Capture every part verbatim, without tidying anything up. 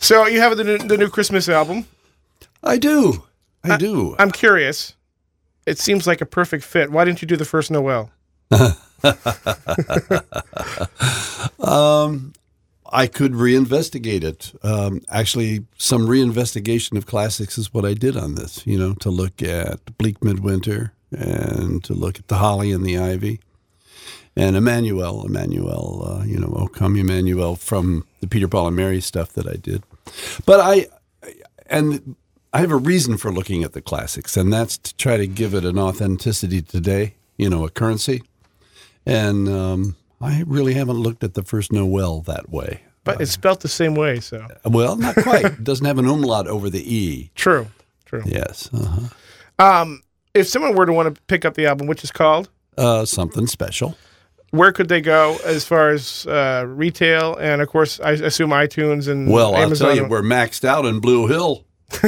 So you have the new, the new Christmas album. I do. I, I do. I'm curious. It seems like a perfect fit. Why didn't you do the first Noel? um, I could reinvestigate it. Um, actually, some reinvestigation of classics is what I did on this, you know, to look at Bleak Midwinter and to look at the Holly and the Ivy. And Emmanuel, Emmanuel, uh, you know, O Come Emmanuel from the Peter, Paul, and Mary stuff that I did. But I, and I have a reason for looking at the classics, and that's to try to give it an authenticity today, you know, a currency. And um, I really haven't looked at the first Noel that way. But it's spelt the same way, so. Well, not quite. It doesn't have an umlaut over the E. True, true. Yes. Uh-huh. Um, if someone were to want to pick up the album, which is called? Uh, something special. Where could they go as far as uh, retail? And, of course, I assume iTunes and well, Amazon. I'll tell you, we're maxed out in Blue Hill.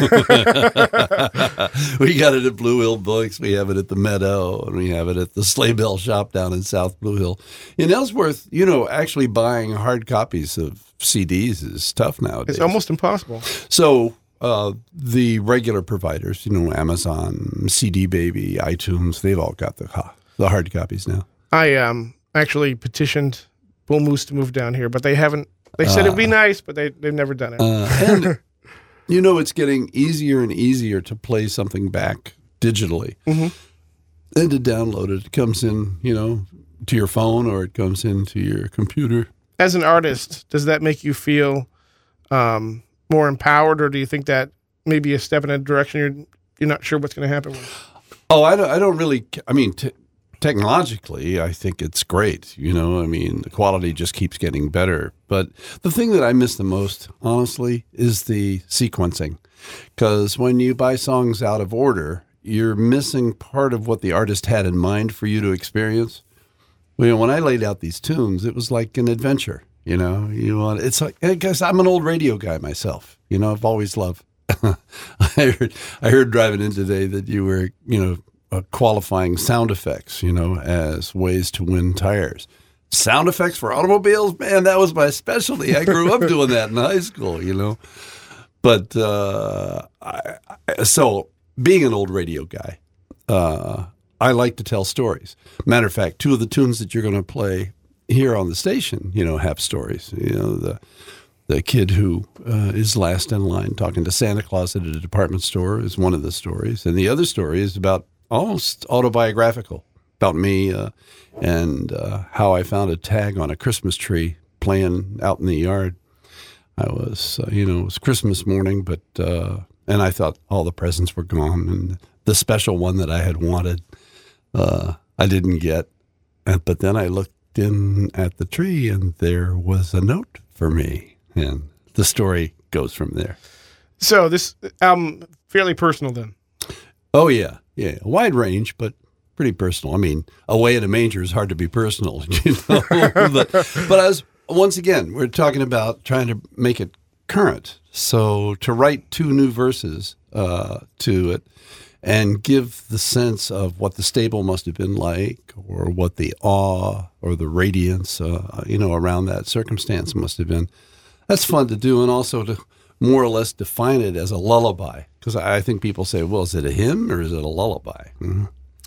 We got it at Blue Hill Books. We have it at the Meadow, and we have it at the Sleigh Bell Shop down in South Blue Hill. In Ellsworth, you know, actually buying hard copies of C Ds is tough nowadays. It's almost impossible. So uh, the regular providers, you know, Amazon, C D Baby, iTunes, they've all got the the hard copies now. I um actually petitioned Bull Moose to move down here, but they haven't. They said uh, it'd be nice, but they they've never done it. Uh, and you know, it's getting easier and easier to play something back digitally. Mm-hmm. And to download it. It comes in, you know, to your phone or it comes into your computer. As an artist, does that make you feel um, more empowered, or do you think that maybe a step in a direction you're you're not sure what's going to happen with? Oh, I don't, I don't really, I mean, t- technologically, I think it's great. You know, I mean, the quality just keeps getting better. But the thing that I miss the most, honestly, is the sequencing. Because when you buy songs out of order, you're missing part of what the artist had in mind for you to experience. You know, when I laid out these tunes, it was like an adventure. You know, you want it's like, I guess I'm an old radio guy myself. You know, I've always loved. I heard, I heard driving in today that you were, you know, uh, qualifying sound effects, you know, as ways to win tires. Sound effects for automobiles, man, that was my specialty. I grew up doing that in high school, you know. But uh, I, I, so being an old radio guy, uh, I like to tell stories. Matter of fact, two of the tunes that you're going to play here on the station, you know, have stories. You know, the the kid who uh, is last in line talking to Santa Claus at a department store is one of the stories, and the other story is about almost autobiographical about me uh, and uh, how I found a tag on a Christmas tree playing out in the yard. I was, uh, you know, it was Christmas morning, but uh, and I thought all the presents were gone, and the special one that I had wanted, uh, I didn't get. But then I looked in at the tree, and there was a note for me, and the story goes from there. So this album, fairly personal then? Oh, yeah. Yeah, a wide range, but pretty personal. I mean, Away in a Manger is hard to be personal, you know. but, but I was, once again, we're talking about trying to make it current. So to write two new verses uh, to it and give the sense of what the stable must have been like, or what the awe or the radiance, uh, you know, around that circumstance must have been. That's fun to do, and also to more or less define it as a lullaby. Because I think people say, well, is it a hymn or is it a lullaby? Mm-hmm.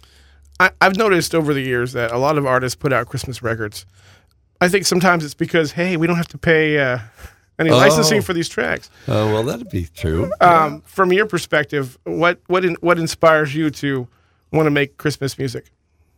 I, I've noticed over the years that a lot of artists put out Christmas records. I think sometimes it's because, hey, we don't have to pay uh, any oh. licensing for these tracks. Oh, well, that'd be true. Um, yeah. From your perspective, what what in, what inspires you to want to make Christmas music?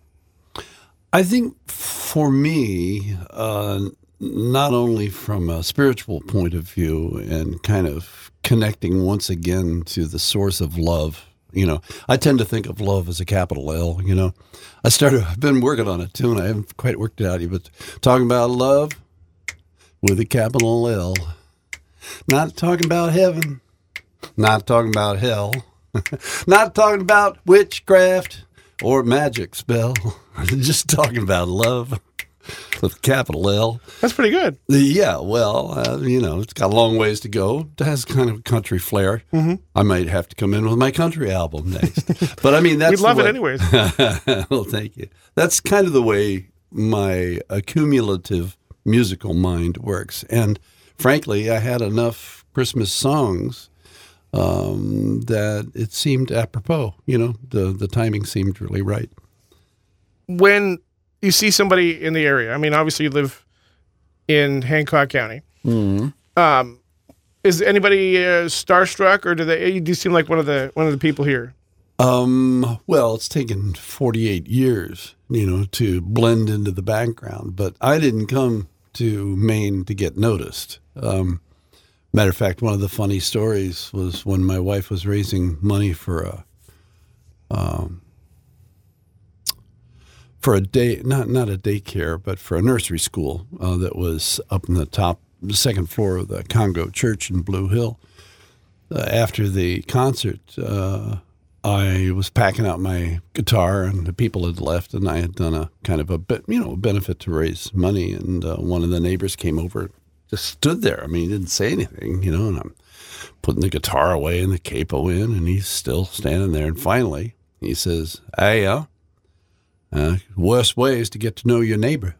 I think for me, uh, not only from a spiritual point of view and kind of connecting once again to the source of love. You know, I tend to think of love as a capital L, you know. I started, I've been working on a tune. I haven't quite worked it out yet, but talking about love with a capital L. Not talking about heaven. Not talking about hell. Not talking about witchcraft or magic spell. Just talking about love with a capital L. That's pretty good. Yeah, well, uh, you know, it's got a long ways to go. It has kind of a country flair. Mm-hmm. I might have to come in with my country album next. But I mean, that's We'd love way, it anyways. Well, thank you. That's kind of the way my accumulative musical mind works. And frankly, I had enough Christmas songs um, that it seemed apropos. You know, the the timing seemed really right. When you see somebody in the area, I mean, obviously you live in Hancock County. Mm-hmm. Um, is anybody uh, starstruck, or do they? Do you seem like one of the one of the people here? Um, well, it's taken forty-eight years, you know, to blend into the background. But I didn't come to Maine to get noticed. Um, matter of fact, one of the funny stories was when my wife was raising money for a um, for a day, not not a daycare, but for a nursery school uh, that was up in the top, the second floor of the Congo Church in Blue Hill. Uh, after the concert, uh, I was packing out my guitar, and the people had left, and I had done a kind of a bit, you know, benefit to raise money. And uh, one of the neighbors came over, just stood there. I mean, he didn't say anything, you know. And I'm putting the guitar away and the capo in, and he's still standing there. And finally, he says, "Hey, uh, uh worst way is to get to know your neighbor."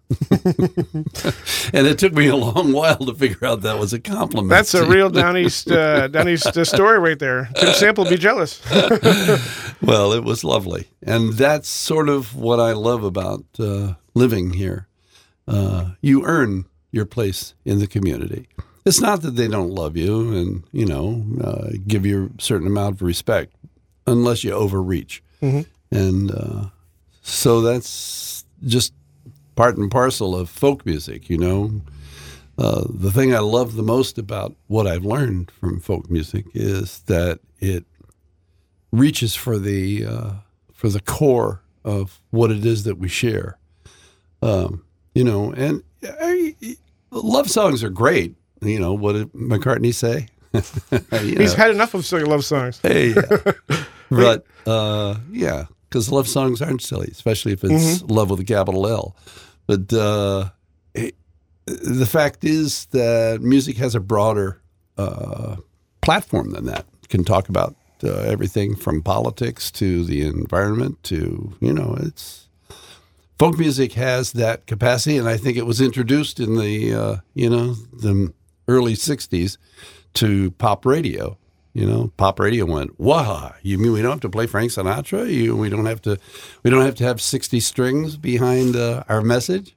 And it took me a long while to figure out that was a compliment. That's a real down east, uh, down east uh, story right there. Tim Sample be jealous. Well, it was lovely, and that's sort of what I love about uh, living here. Uh, you earn your place in the community. It's not that they don't love you and, you know, uh, give you a certain amount of respect, unless you overreach. Mm-hmm. And uh, so that's just part and parcel of folk music, you know. Uh, the thing I love the most about what I've learned from folk music is that it reaches for the uh, for the core of what it is that we share. Um, you know, and I, love songs are great. You know, what did McCartney say? He's had enough of singing love songs. Hey, yeah. But uh, yeah, because love songs aren't silly, especially if it's Mm-hmm. love with a capital L. But uh, it, the fact is that music has a broader uh, platform than that. It can talk about uh, everything from politics to the environment to, you know, it's folk music has that capacity, and I think it was introduced in the, uh, you know, the early sixties to pop radio. You know, pop radio went, wow, you mean we don't have to play Frank Sinatra? You, we don't have to, we don't have to have sixty strings behind uh, our message?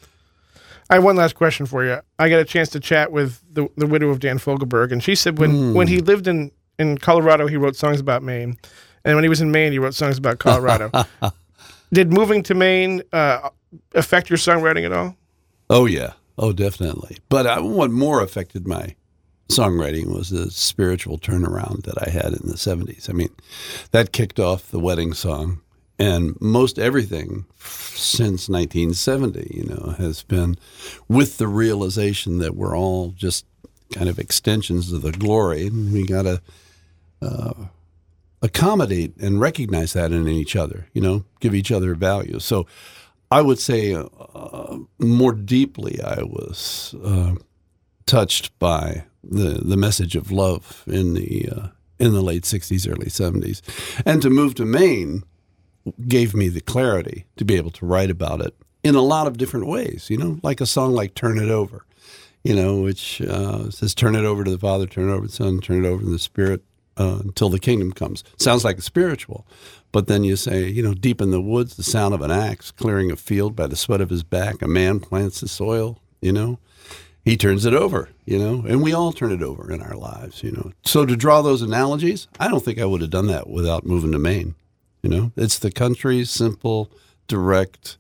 I have one last question for you. I got a chance to chat with the the widow of Dan Fogelberg, and she said when, Mm. when he lived in, in Colorado, he wrote songs about Maine. And when he was in Maine, he wrote songs about Colorado. Did moving to Maine uh, affect your songwriting at all? Oh, yeah. Oh, definitely. But I, what more affected my songwriting was the spiritual turnaround that I had in the seventies. I mean, that kicked off the wedding song, and most everything since nineteen seventy, you know, has been with the realization that we're all just kind of extensions of the glory, and we got to uh, accommodate and recognize that in each other, you know, give each other value. So I would say uh, more deeply I was uh, touched by the the message of love in the uh, in the late sixties, early seventies, and to move to Maine gave me the clarity to be able to write about it in a lot of different ways. You know, like a song like "Turn It Over," you know, which uh, says "Turn it over to the Father, turn it over to the Son, turn it over to the Spirit uh, until the kingdom comes." Sounds like a spiritual, but then you say, you know, deep in the woods, the sound of an axe clearing a field by the sweat of his back, a man plants the soil. You know. He turns it over, you know, and we all turn it over in our lives, you know. So to draw those analogies, I don't think I would have done that without moving to Maine, you know. It's the country, simple, direct,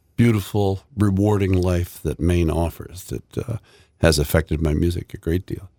beautiful, rewarding life that Maine offers that uh, has affected my music a great deal.